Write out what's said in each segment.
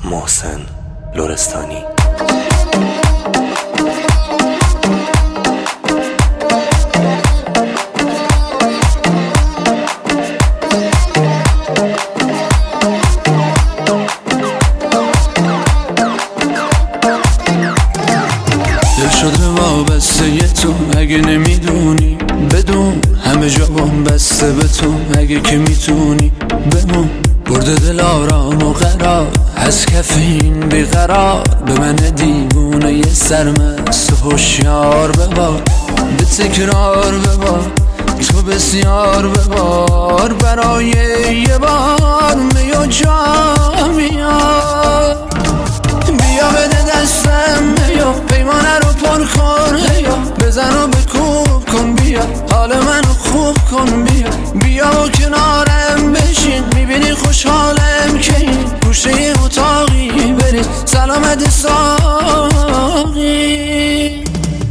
محسن لرستانی. دل شده وابسته تو، اگه نمیدونی بدون همه جا بام بسته به تو، اگه که میتونی بمون. برده دل آرام و قرار از کف این بیقرار، به من دیوونه یه سرمست و هوشیار ببار، به تکرار ببار تو بسیار ببار، برای یه بار می و جا میار. بیا بده دستم بیا پیمانه رو پر کن، بزن و بکوب کن، بیا حال منو خوب کن، بیا و کنارم بشین، میبینی خوشحالم که این گوشه اتاقی برید سلامت ساقی.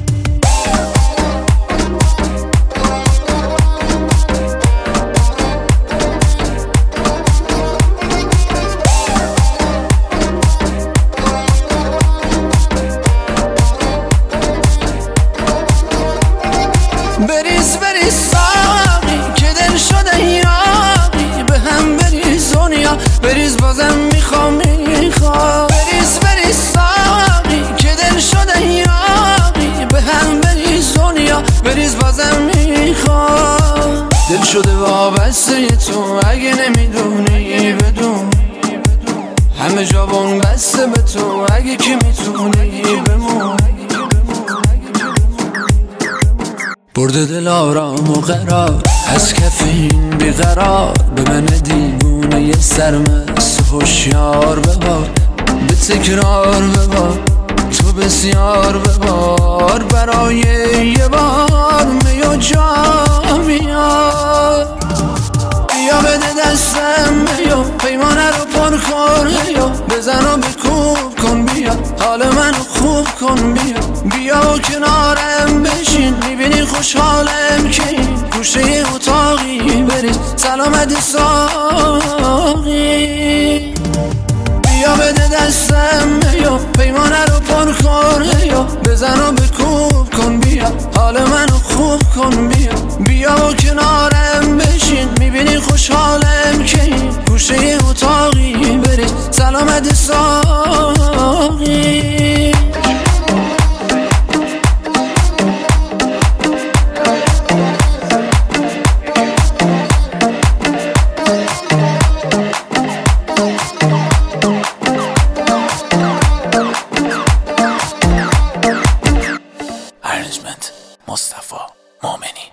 بریز بریز ساقی که دل شده یاقی، به هم بریز دنیا بریز بازم میخوام. بریز بریز ساقی که دل شده یاقی، به هم بریز دنیا بریز بازم میخوام. دل شده وابسته تو، اگه نمیدونی بدون همه جا بون بسته به تو، اگه که میتونی بمون. برده دل آرام و قرار از کف این بیقرار، به من دیوونه یه سرمست و هوشیار ببار، به تکرار ببار تو بسیار ببار، برای یه بار می و جا میار. بیا بده دستم بیا پیمانه رو پر کن، بزن و بکوب کن، بیا حال منو خوب کن، بیا و کنارم بشین، میبینی خوشحالم که این گوشه اتاقی برید سلامت ساقی. بیا بده دستم بیا پیمانه رو پر کن، بزن و بکوب کن، بیا حال منو خوب کن، بیا و کنارم بشین، میبینی خوشحالم که این گوشه اتاقی برید سلامت ساقی. مصطفی مومنی.